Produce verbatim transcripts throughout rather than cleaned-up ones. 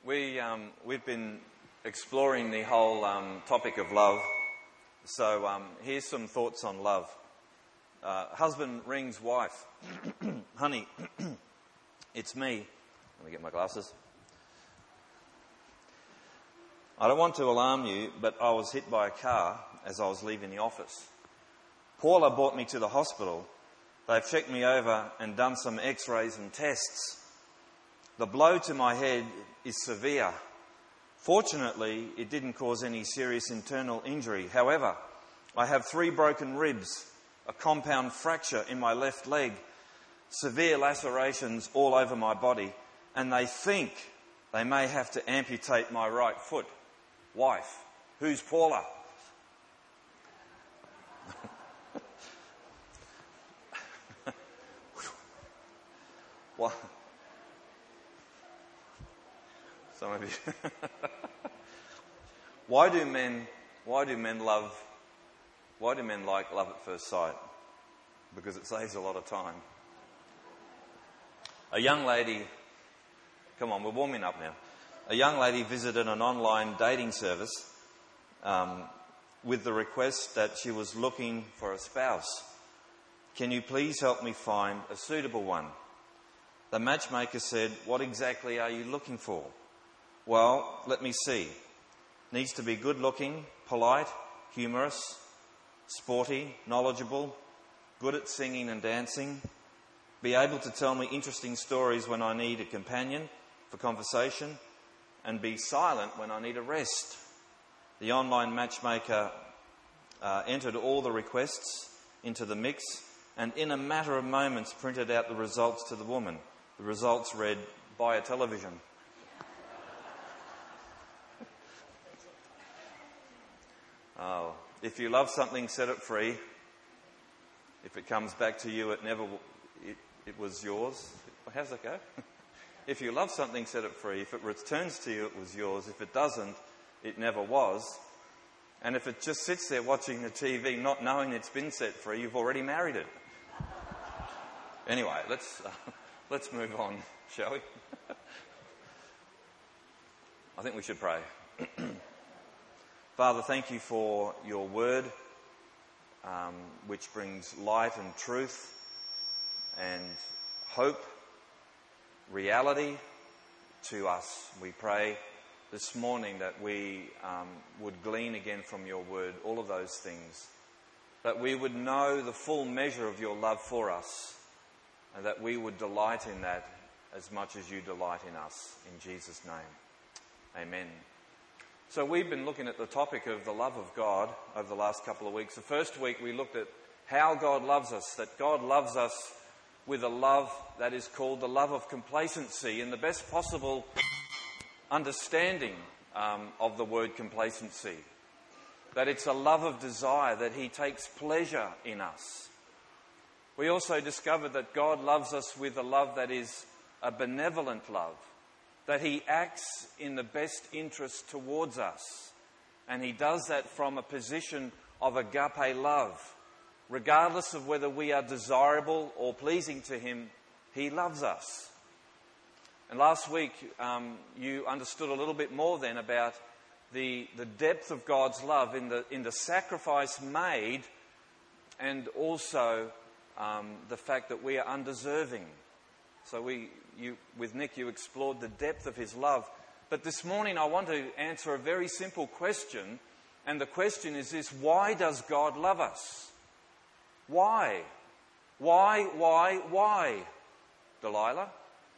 We, um, we've been exploring the whole um, topic of love. So um, here's some thoughts on love. Uh, husband rings wife. Honey, it's me. Let me get my glasses. I don't want to alarm you, but I was hit by a car as I was leaving the office. Paula brought me to the hospital. They've checked me over and done some x-rays and tests. The blow to my head is severe. Fortunately, it didn't cause any serious internal injury. However, I have three broken ribs, a compound fracture in my left leg, severe lacerations all over my body, and they think they may have to amputate my right foot. Wife, who's Paula? What? Some of you. Why do men? Why do men love? Why do men like love at first sight? Because it saves a lot of time. A young lady. Come on, we're warming up now. A young lady visited an online dating service um, with the request that she was looking for a spouse. Can you please help me find a suitable one? The matchmaker said, what exactly are you looking for? Well, let me see. Needs to be good looking, polite, humorous, sporty, knowledgeable, good at singing and dancing, be able to tell me interesting stories when I need a companion for conversation, and be silent when I need a rest. The online matchmaker uh, entered all the requests into the mix and in a matter of moments printed out the results to the woman. The results read, buy a television. Oh, if you love something, set it free. If it comes back to you, it never, it, it was yours. How's that go? If you love something, set it free. If it returns to you, it was yours. If it doesn't, it never was. And if it just sits there watching the T V, not knowing it's been set free, you've already married it. Anyway, let's uh, let's move on, shall we? I think we should pray. Father, thank you for your word, um, which brings light and truth and hope, reality to us. We pray this morning that we um, would glean again from your word all of those things, that we would know the full measure of your love for us, and that we would delight in that as much as you delight in us. In Jesus' name, amen. So we've been looking at the topic of the love of God over the last couple of weeks. The first week we looked at how God loves us, that God loves us with a love that is called the love of complacency, in the best possible understanding um, of the word complacency. That it's a love of desire, that he takes pleasure in us. We also discovered that God loves us with a love that is a benevolent love, that he acts in the best interest towards us. And he does that from a position of agape love. Regardless of whether we are desirable or pleasing to him, he loves us. And last week, um, you understood a little bit more then about the, the depth of God's love in the, in the sacrifice made, and also um, the fact that we are undeserving. So we, you, with Nick, you explored the depth of his love. But this morning I want to answer a very simple question. And the question is this: why does God love us? Why? Why, why, why? Delilah?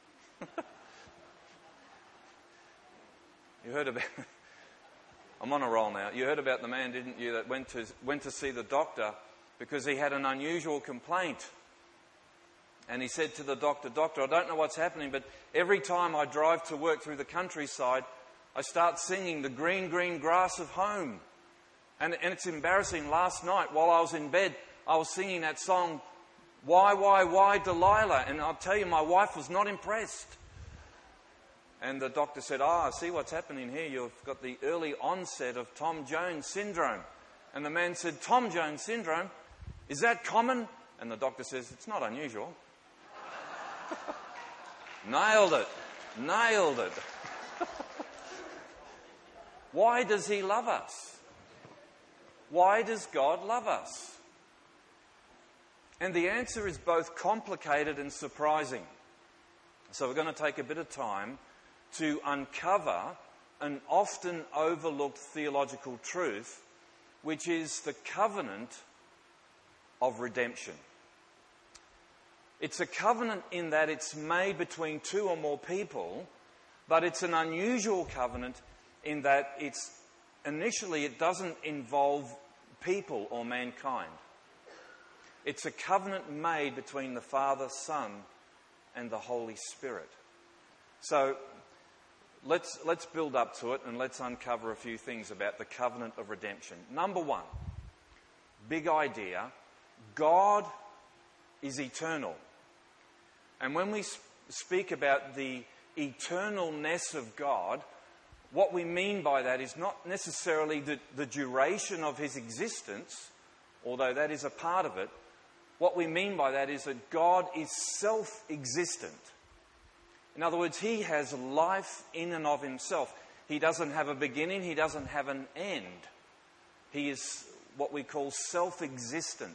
You heard about... I'm on a roll now. You heard about the man, didn't you, that went to, went to see the doctor because he had an unusual complaint. And he said to the doctor, Doctor, I don't know what's happening, but every time I drive to work through the countryside, I start singing the green, green grass of home. And, and it's embarrassing. Last night, while I was in bed, I was singing that song, Why, Why, Why, Delilah? And I'll tell you, my wife was not impressed. And the doctor said, Ah, I see what's happening here. You've got the early onset of Tom Jones syndrome. And the man said, Tom Jones syndrome? Is that common? And the doctor says, it's not unusual. Nailed it. Nailed it. Why does he love us? Why does God love us? And the answer is both complicated and surprising. So we're going to take a bit of time to uncover an often overlooked theological truth, which is the covenant of redemption. It's a covenant in that it's made between two or more people, but it's an unusual covenant in that it's initially it doesn't involve people or mankind. It's a covenant made between the Father, Son, and the Holy Spirit. So let's let's build up to it and let's uncover a few things about the covenant of redemption. Number one, big idea, God is eternal. And when we speak about the eternalness of God, what we mean by that is not necessarily the, the duration of his existence, although that is a part of it. What we mean by that is that God is self-existent. In other words, he has life in and of himself. He doesn't have a beginning, he doesn't have an end. He is what we call self-existent.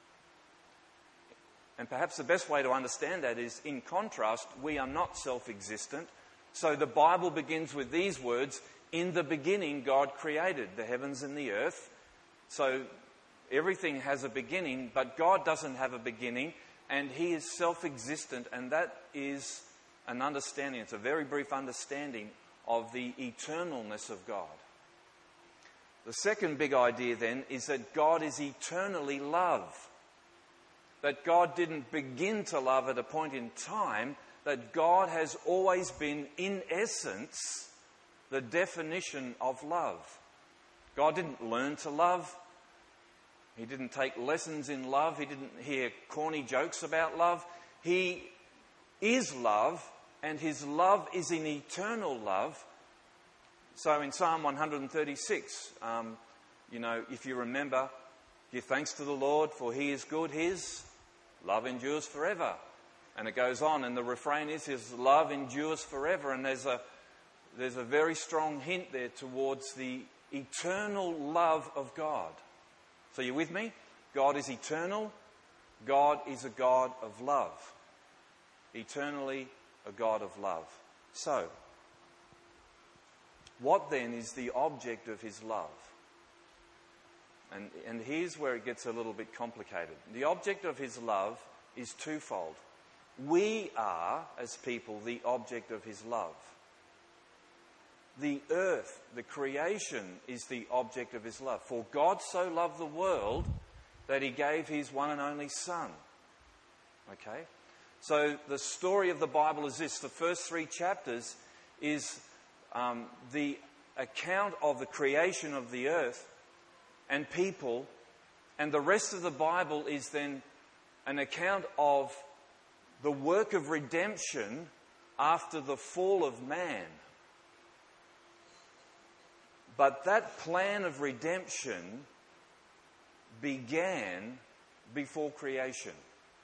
And perhaps the best way to understand that is, in contrast, we are not self-existent. So the Bible begins with these words, in the beginning God created the heavens and the earth. So everything has a beginning, but God doesn't have a beginning, and he is self-existent, and that is an understanding, it's a very brief understanding of the eternalness of God. The second big idea then is that God is eternally love. That God didn't begin to love at a point in time, that God has always been, in essence, the definition of love. God didn't learn to love. He didn't take lessons in love. He didn't hear corny jokes about love. He is love, and his love is an eternal love. So in Psalm one thirty-six, um, you know, if you remember, give thanks to the Lord, for he is good, his love endures forever. And it goes on, and the refrain is, his love endures forever. And there's a, there's a very strong hint there towards the eternal love of God. So you with me? God is eternal. God is a God of love. Eternally a God of love. So, what then is the object of his love? And, and here's where it gets a little bit complicated. The object of his love is twofold. We are, as people, the object of his love. The earth, the creation, is the object of his love. For God so loved the world that he gave his one and only Son. Okay? So the story of the Bible is this. The first three chapters is um, the account of the creation of the earth and people, and the rest of the Bible is then an account of the work of redemption after the fall of man. But that plan of redemption began before creation.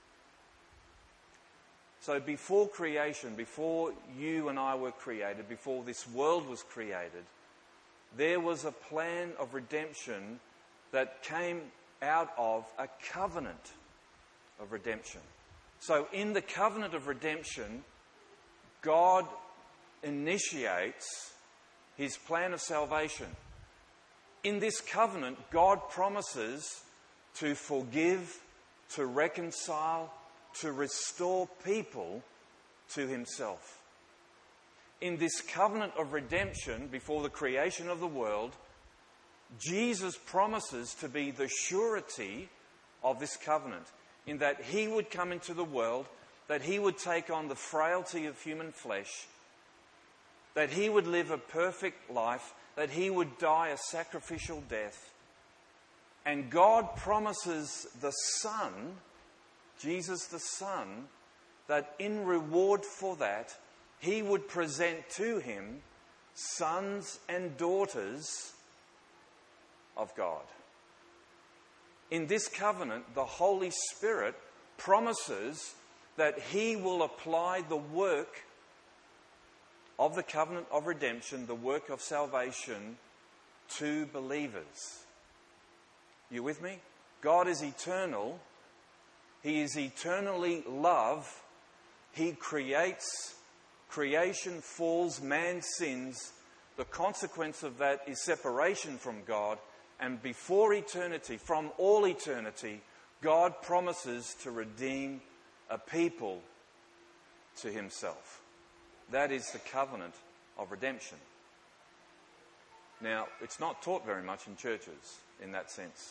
So before creation, before you and I were created, before this world was created, there was a plan of redemption that came out of a covenant of redemption. So in the covenant of redemption, God initiates his plan of salvation. In this covenant, God promises to forgive, to reconcile, to restore people to himself. In this covenant of redemption, before the creation of the world, Jesus promises to be the surety of this covenant, in that he would come into the world, that he would take on the frailty of human flesh, that he would live a perfect life, that he would die a sacrificial death. And God promises the Son, Jesus the Son, that in reward for that, he would present to him sons and daughters of God. In this covenant, the Holy Spirit promises that he will apply the work of the covenant of redemption, the work of salvation, to believers. You with me? God is eternal. He is eternally love. He creates, creation falls, man sins. The consequence of that is separation from God. And before eternity, from all eternity, God promises to redeem a people to himself. That is the covenant of redemption. Now, it's not taught very much in churches in that sense.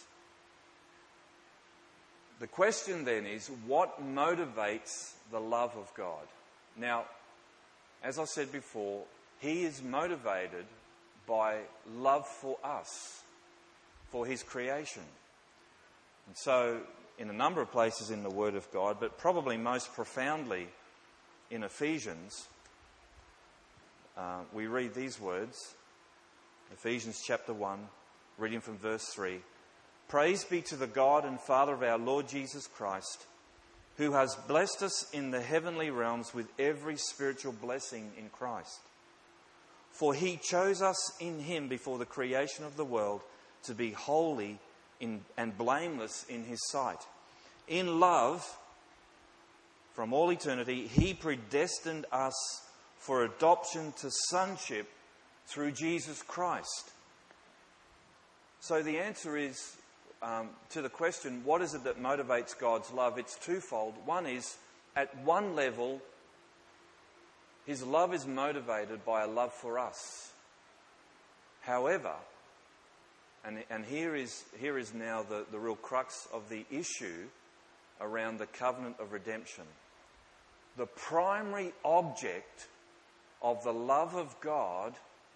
The question then is, what motivates the love of God? Now, as I said before, he is motivated by love for us, for his creation. And so, in a number of places in the Word of God, but probably most profoundly in Ephesians, uh, we read these words. Ephesians chapter one, reading from verse three. Praise be to the God and Father of our Lord Jesus Christ, who has blessed us in the heavenly realms with every spiritual blessing in Christ. For he chose us in him before the creation of the world to be holy in, and blameless in his sight. In love, from all eternity, he predestined us for adoption to sonship through Jesus Christ. So the answer is, um, to the question, what is it that motivates God's love? It's twofold. One is, at one level, his love is motivated by a love for us. However, and, and here is here is now the, the real crux of the issue around the covenant of redemption. The primary object of the love of God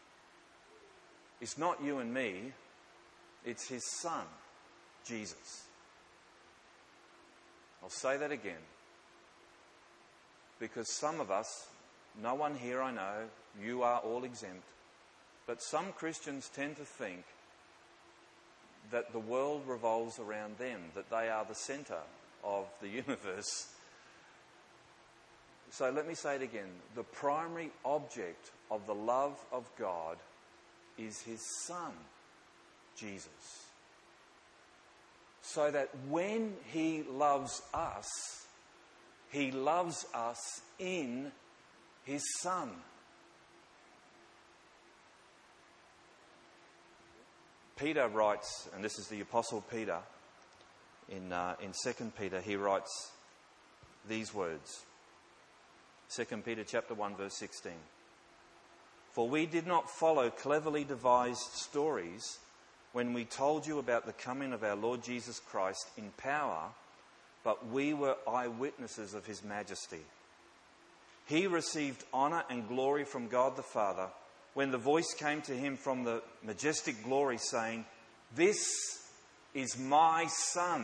is not you and me, it's his Son, Jesus. I'll say that again. Because some of us, no one here I know, you are all exempt, but some Christians tend to think that the world revolves around them, that they are the centre of the universe. So let me say it again. The primary object of the love of God is his Son, Jesus. So that when he loves us, he loves us in his Son. Peter writes, and this is the Apostle Peter, in uh, in Second Peter, he writes these words. Second Peter chapter one, verse sixteen. For we did not follow cleverly devised stories when we told you about the coming of our Lord Jesus Christ in power, but we were eyewitnesses of his majesty. He received honour and glory from God the Father when the voice came to him from the majestic glory saying, "This is my Son,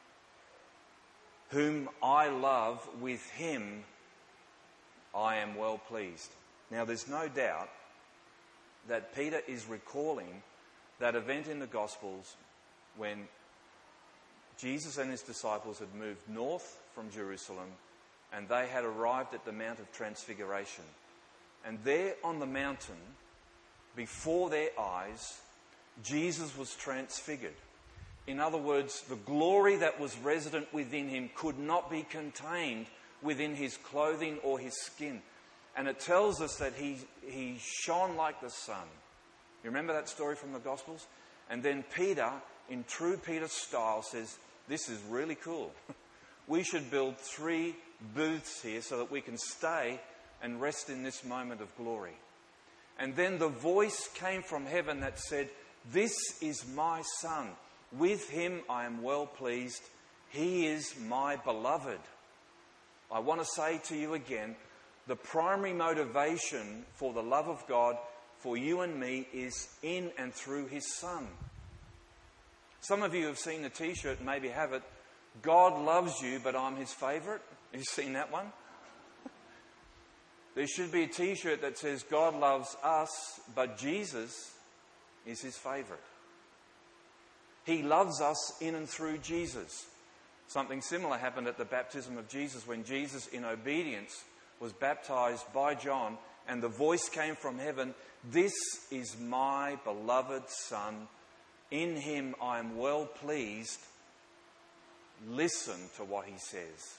whom I love, with him I am well pleased." Now there's no doubt that Peter is recalling that event in the Gospels when Jesus and his disciples had moved north from Jerusalem and they had arrived at the Mount of Transfiguration. And there on the mountain, before their eyes, Jesus was transfigured. In other words, the glory that was resident within him could not be contained within his clothing or his skin. And it tells us that he, he shone like the sun. You remember that story from the Gospels? And then Peter, in true Peter style, says, this is really cool. We should build three booths here so that we can stay and rest in this moment of glory. And then the voice came from heaven that said, "This is my Son. With him I am well pleased. He is my beloved." I want to say to you again, the primary motivation for the love of God for you and me is in and through his Son. Some of you have seen the t-shirt, maybe have it, "God loves you, but I'm his favourite." Have you seen that one? There should be a t-shirt that says, "God loves us, but Jesus is his favourite." He loves us in and through Jesus. Something similar happened at the baptism of Jesus when Jesus, in obedience, was baptised by John and the voice came from heaven, "This is my beloved Son. In him I am well pleased. Listen to what he says."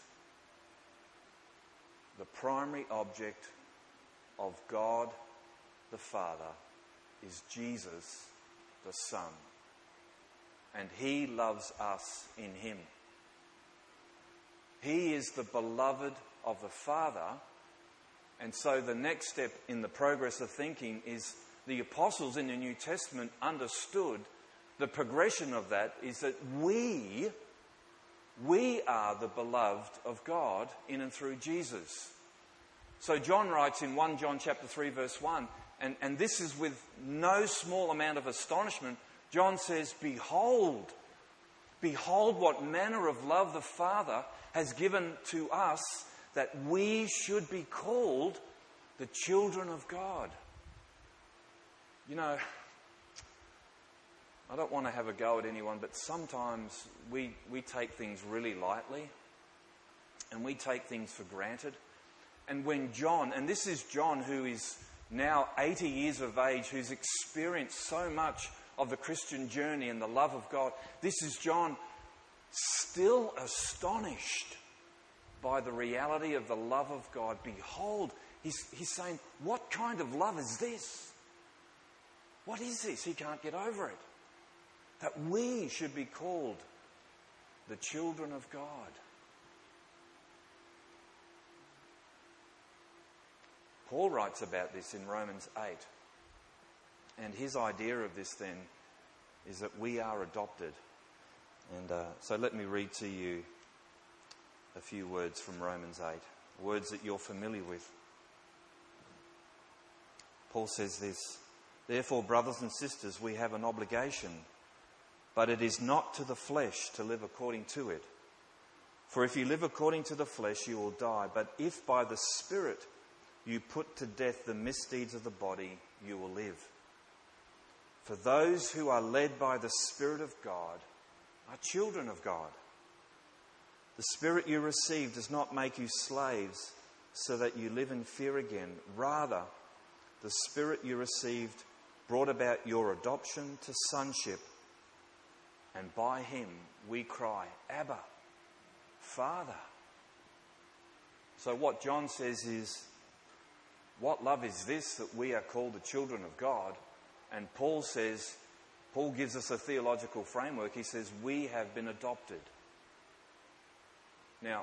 The primary object of God the Father is Jesus the Son. And he loves us in him. He is the beloved of the Father. And so the next step in the progress of thinking is the apostles in the New Testament understood the progression of that is that we, we are the beloved of God in and through Jesus. So John writes in First John chapter three verse one, and, and this is with no small amount of astonishment, John says, "Behold, behold what manner of love the Father has given to us, that we should be called the children of God." You know, I don't want to have a go at anyone, but sometimes we, we take things really lightly and we take things for granted. And when John, and this is John who is now eighty years of age, who's experienced so much of the Christian journey and the love of God, this is John still astonished by the reality of the love of God. Behold, he's, he's saying, what kind of love is this? What is this? He can't get over it. That we should be called the children of God. Paul writes about this in Romans eight. And his idea of this then is that we are adopted. And uh, so let me read to you a few words from Romans eight, words that you're familiar with. Paul says this: "Therefore, brothers and sisters, we have an obligation, but it is not to the flesh to live according to it. For if you live according to the flesh, you will die. But if by the Spirit you put to death the misdeeds of the body, you will live. For those who are led by the Spirit of God are children of God. The Spirit you received does not make you slaves so that you live in fear again. Rather, the Spirit you received brought about your adoption to sonship, and by him we cry, Abba, Father." So what John says is, what love is this that we are called the children of God? And Paul says, Paul gives us a theological framework. He says, we have been adopted. Now,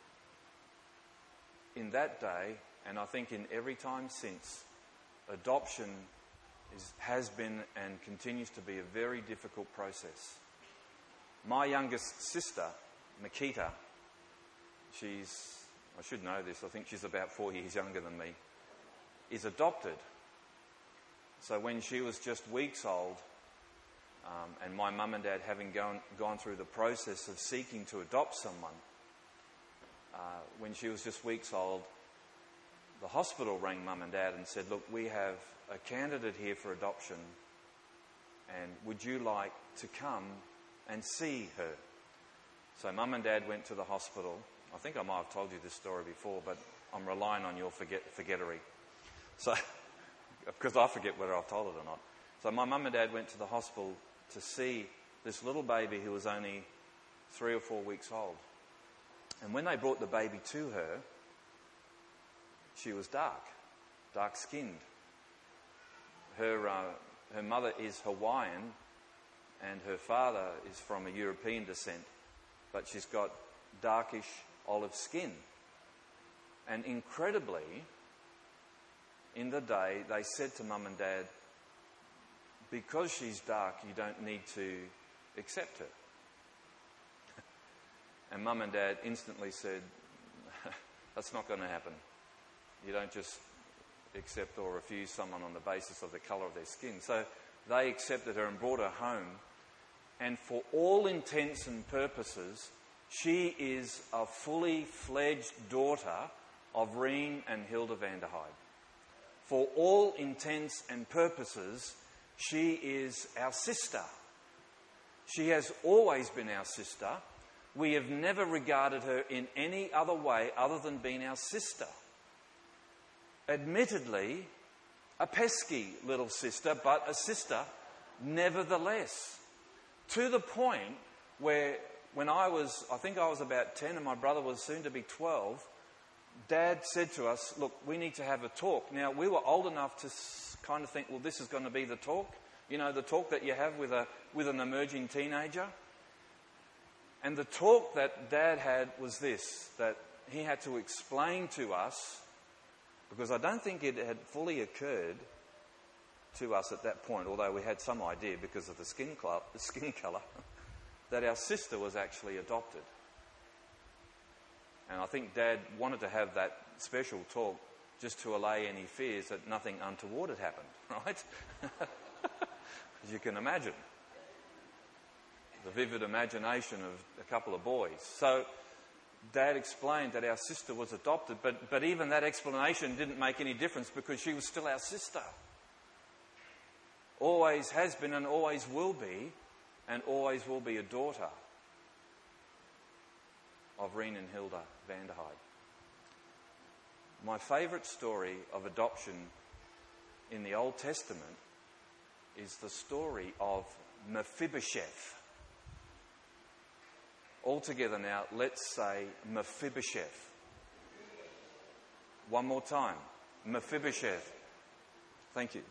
in that day, and I think in every time since, adoption is, has been and continues to be a very difficult process. My youngest sister, Nikita, she's, I should know this, I think she's about four years younger than me, is adopted. So when she was just weeks old, um, and my mum and dad having gone, gone through the process of seeking to adopt someone, uh, when she was just weeks old, the hospital rang mum and dad and said, "Look, we have a candidate here for adoption, and would you like to come and see her?" So mum and dad went to the hospital. I think I might have told you this story before, but I'm relying on your forget, forgettery. So, because I forget whether I've told it or not. So my mum and dad went to the hospital to see this little baby who was only three or four weeks old. And when they brought the baby to her, she was dark, dark-skinned. Her, uh, her mother is Hawaiian and her father is from a European descent, but she's got darkish olive skin. And incredibly, in the day, they said to mum and dad, because she's dark, you don't need to accept her. And mum and dad instantly said, that's not going to happen. You don't just accept or refuse someone on the basis of the colour of their skin. So they accepted her and brought her home. And for all intents and purposes, she is a fully fledged daughter of Reen and Hilda van der Heide. For all intents and purposes, she is our sister. She has always been our sister. We have never regarded her in any other way other than being our sister. admittedly a pesky little sister, but a sister nevertheless. To the point where when I was, I think I was about ten and my brother was soon to be twelve, Dad said to us, look, we need to have a talk. Now, we were old enough to kind of think, well, this is going to be the talk. You know, the talk that you have with a with an emerging teenager. And the talk that Dad had was this, that he had to explain to us, because I don't think it had fully occurred to us at that point, although we had some idea because of the skin, cl- the skin colour, that our sister was actually adopted. And I think Dad wanted to have that special talk just to allay any fears that nothing untoward had happened, right? As you can imagine. The vivid imagination of a couple of boys. So Dad explained that our sister was adopted, but, but even that explanation didn't make any difference because she was still our sister. Always has been and always will be, and always will be a daughter of Reen and Hilda Vanderhyde. My favourite story of adoption in the Old Testament is the story of Mephibosheth. All together now, let's say Mephibosheth. One more time. Mephibosheth. Thank you.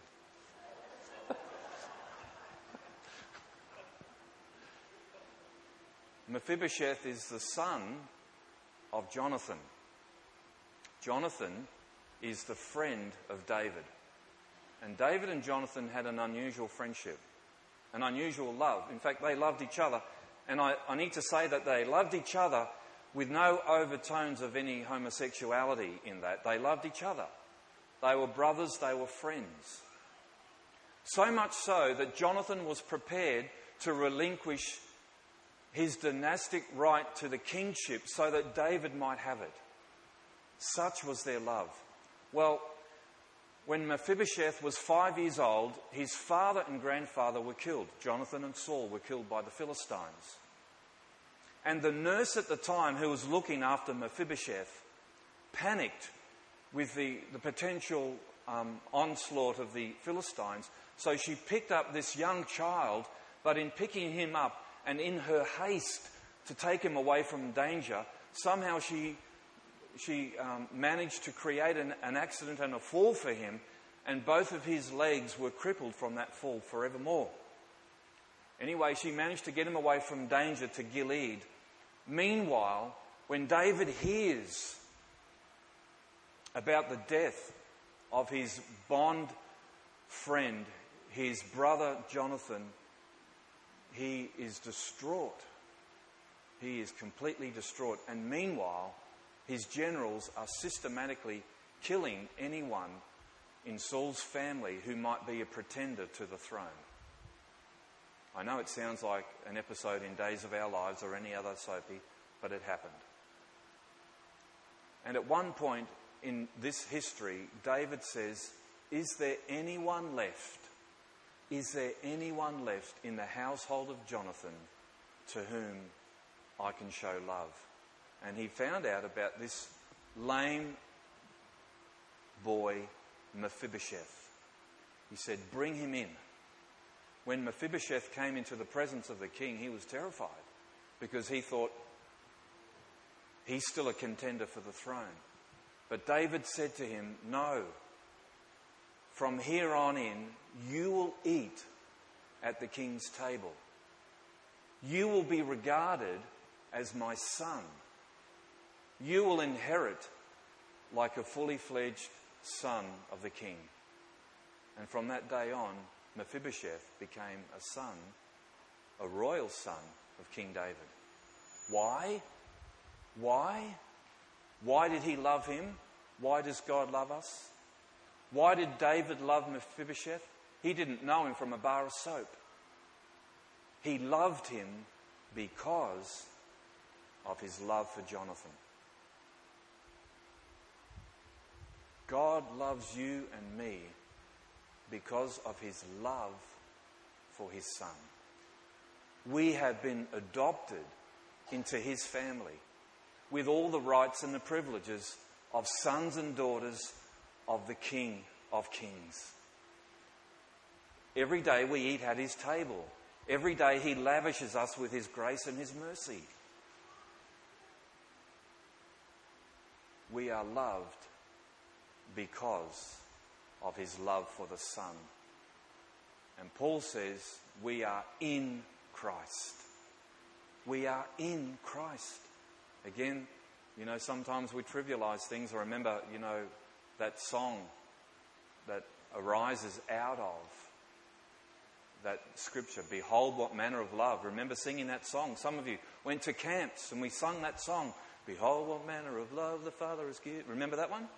Mephibosheth is the son of Jonathan. Jonathan is the friend of David. And David and Jonathan had an unusual friendship, an unusual love. In fact, they loved each other. And I, I need to say that they loved each other with no overtones of any homosexuality in that. They loved each other. They were brothers, they were friends. So much so that Jonathan was prepared to relinquish his dynastic right to the kingship so that David might have it. Such was their love. Well, when Mephibosheth was five years old, his father and grandfather were killed. Jonathan and Saul were killed by the Philistines. And the nurse at the time who was looking after Mephibosheth panicked with the, the potential um, onslaught of the Philistines. So she picked up this young child, but in picking him up and in her haste to take him away from danger, somehow she she um, managed to create an, an accident and a fall for him, and both of his legs were crippled from that fall forevermore. Anyway, she managed to get him away from danger to Gilead. Meanwhile, when David hears about the death of his bond friend, his brother Jonathan, he is distraught. He is completely distraught. And meanwhile, his generals are systematically killing anyone in Saul's family who might be a pretender to the throne. I know it sounds like an episode in Days of Our Lives or any other soapy, but it happened. And at one point in this history, David says, "Is there anyone left? Is there anyone left in the household of Jonathan to whom I can show love?" And he found out about this lame boy, Mephibosheth. He said, "Bring him in." When Mephibosheth came into the presence of the king, he was terrified because he thought he's still a contender for the throne. But David said to him, "No, from here on in, you will eat at the king's table. You will be regarded as my son. You will inherit like a fully fledged son of the king." And from that day on, Mephibosheth became a son, a royal son of King David. Why? Why? Why did he love him? Why does God love us? Why did David love Mephibosheth? He didn't know him from a bar of soap. He loved him because of his love for Jonathan. God loves you and me because of his love for his son. We have been adopted into his family with all the rights and the privileges of sons and daughters of the King of Kings. Every day we eat at his table. Every day he lavishes us with his grace and his mercy. We are loved because of his love for the Son. And Paul says we are in Christ. We are in Christ. Again, you know, sometimes we trivialise things. I remember, you know, that song that arises out of that scripture, behold what manner of love. Remember singing that song. Some of you went to camps and we sung that song. Behold what manner of love the Father has given. Remember that one?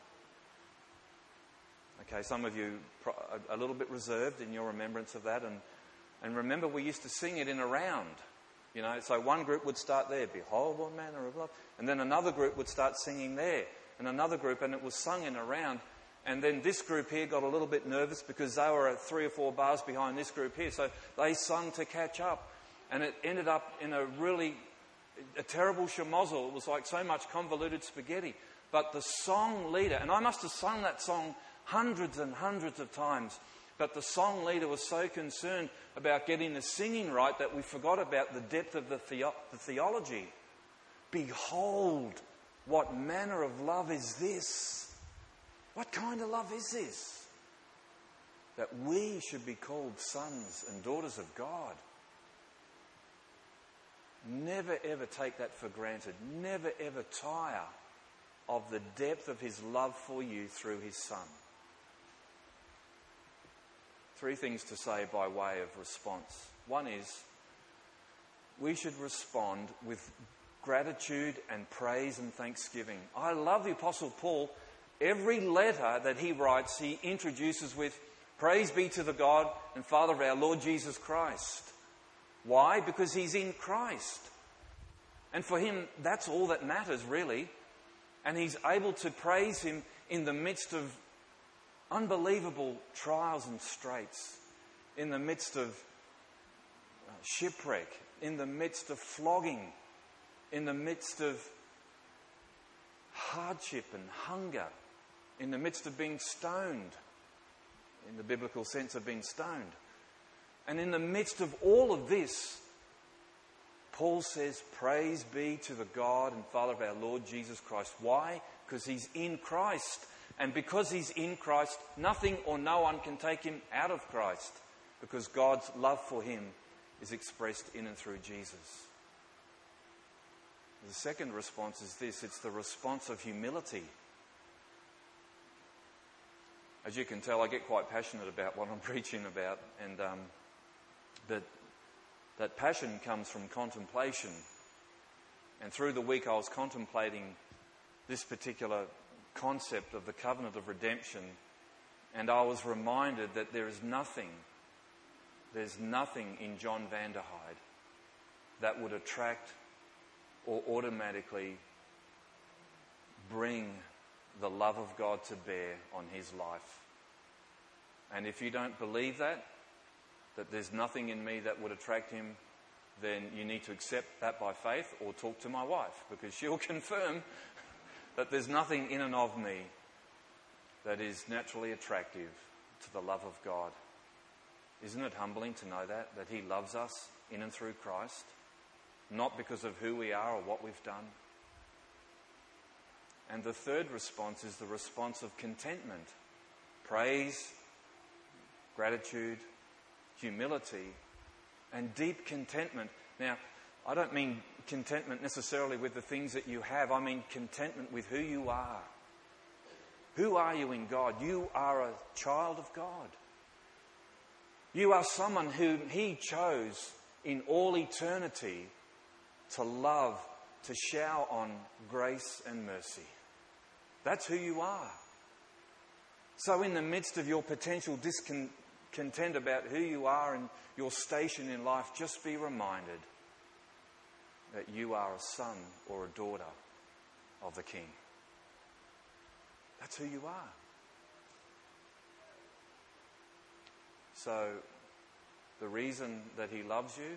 Okay, some of you a little bit reserved in your remembrance of that. And, and remember we used to sing it in a round. You know, so one group would start there, behold what manner of love. And then another group would start singing there. And another group, and it was sung in a round. And then this group here got a little bit nervous because they were three or four bars behind this group here. So they sung to catch up. And it ended up in a really, a terrible schmozzle. It was like so much convoluted spaghetti. But the song leader, and I must have sung that song hundreds and hundreds of times, but the song leader was so concerned about getting the singing right that we forgot about the depth of the, theo- the theology. Behold, what manner of love is this? What kind of love is this? That we should be called sons and daughters of God. Never ever take that for granted. Never ever tire of the depth of his love for you through his Son. Three things to say by way of response. One is, we should respond with gratitude and praise and thanksgiving. I love the Apostle Paul. Every letter that he writes, he introduces with, praise be to the God and Father of our Lord Jesus Christ. Why? Because he's in Christ. And for him, that's all that matters, really. And he's able to praise him in the midst of unbelievable trials and straits, in the midst of shipwreck, in the midst of flogging, in the midst of hardship and hunger, in the midst of being stoned, in the biblical sense of being stoned. And in the midst of all of this, Paul says, praise be to the God and Father of our Lord Jesus Christ. Why? Because he's in Christ. And because he's in Christ, nothing or no one can take him out of Christ, because God's love for him is expressed in and through Jesus. The second response is this. It's the response of humility. As you can tell, I get quite passionate about what I'm preaching about, and um, but that passion comes from contemplation. And through the week I was contemplating this particular concept of the covenant of redemption, and I was reminded that there is nothing, there's nothing in John Vanderhyde that would attract or automatically bring the love of God to bear on his life. And if you don't believe that, that there's nothing in me that would attract him, then you need to accept that by faith or talk to my wife, because she'll confirm that there's nothing in and of me that is naturally attractive to the love of God. Isn't it humbling to know that, that he loves us in and through Christ, not because of who we are or what we've done? And the third response is the response of contentment. Praise, gratitude, humility, and deep contentment. Now, I don't mean contentment necessarily with the things that you have. I mean contentment with who you are. Who are you in God? You are a child of God. You are someone whom he chose in all eternity to love, to shower on grace and mercy. That's who you are. So in the midst of your potential discontent about who you are and your station in life, just be reminded that you are a son or a daughter of the King. That's who you are. So, the reason that he loves you,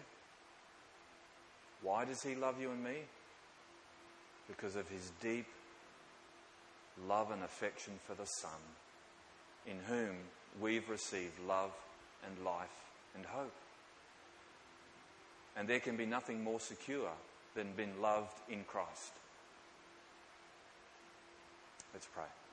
why does he love you and me? Because of his deep love and affection for the Son. in whom we've received love and life and hope. And there can be nothing more secure than being loved in Christ. Let's pray.